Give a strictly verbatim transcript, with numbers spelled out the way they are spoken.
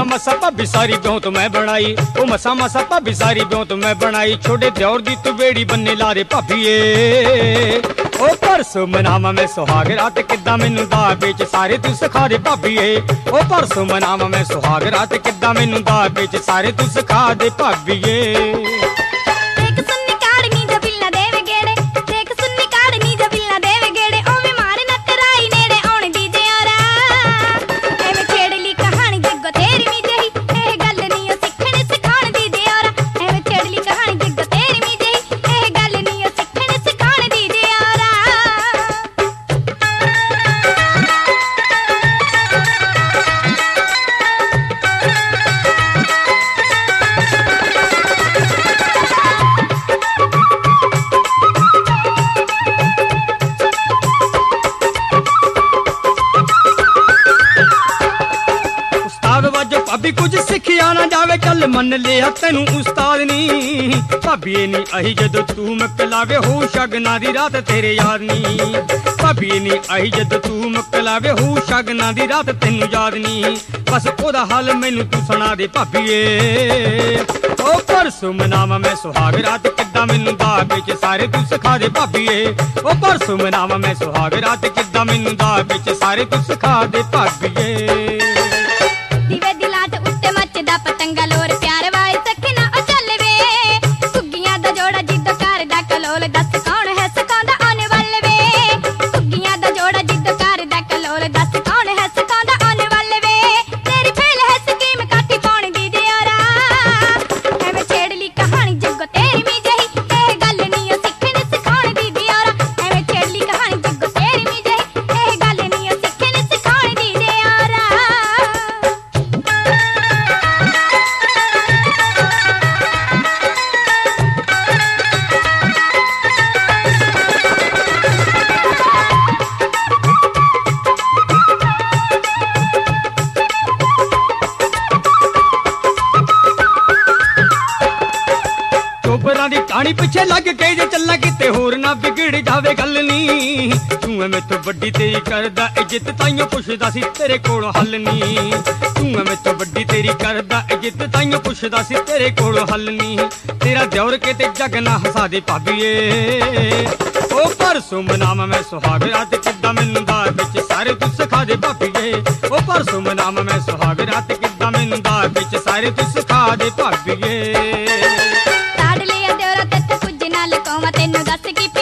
मसा भाभी सारी ब्यों तो मैं बनाई, ओ मसा मसा भाभी सारी ब्यों तो मैं बनाई। छोड़े दौर दी तू बेड़ी बन्ने ला रे भाभीए, ओ परसों मनावा मैं सुहाग रात किद्दां मैनू दा बेच सारे तू सिखा दे भाभीए। ओ परसों मनावा मैं सुहाग रात किद्दां मैनू दा बेच सारे तू सिखा दे भाभीए। भाभी कुछ सिखिया ना जावे चल मन लिया तेनू उस्ताद नी। भाभी नी आई जदों तू मकलावे हो शगना दी रात तेरे याद नी। भाभी नी आई जदों तू मकलावे हो शगना दी रात तेनू याद नी। बस ओदा हाल मैनू तू सुना दे भाभीए। ओ परसों मनावा मैं सुहाग रात किद्दां मैनू दा बेच सारे तू सिखा दे भाभीए। ओ परसों मनावा मैं सुहाग रात किद्दां मैनू दा बेच सारे तू सिखा दे भाभीए। पतंगा लोर प्यार वाले सखना ओ चल वे, सुगियां दा जोड़ा जिद्दो कर दा कलोल दस कौन है सिखांदा आने वाले वे। सुगियां दा जोड़ा जिद्दो कर दा कलोल दस कौन है सिखांदा आने वाले वे। तेरी फेल है स्कीम काठी पाउण दी दियारा, एवें छेड़ ली कहानी जग्गो तेरी मी जही ए गल नी ओ सिखण सिखाउण दी दियारा। एवें छेड़ ली कहानी जग्गो तेरी मी जही ए गल नी ओ सिखण सिखाउण दी दियारा। चोबरां दी टाणी पिछे लग के जे चलना किते होर ना बिगड़ जावे गल नी। तू मैथों वड्डी तेरी करदा इज्जत ताइयों पुछदा सी तेरे कोल हल नी। तू मैथों वड्डी तेरी करदा इज्जत ताइयों पुछदा सी तेरे कोल हल नी। तेरा दौर के ते जग ना हसा दे भाभीए। ओ परसों मनावा मैं सुहाग रात किद्दां मैनू दा बेच सारे तू सिखा दे भाभीए। ओ परसों मनावा मैं सुहाग रात किद्दां मैनू दा बेच सारे तू सिखा दे भाभीए। तेनू दस की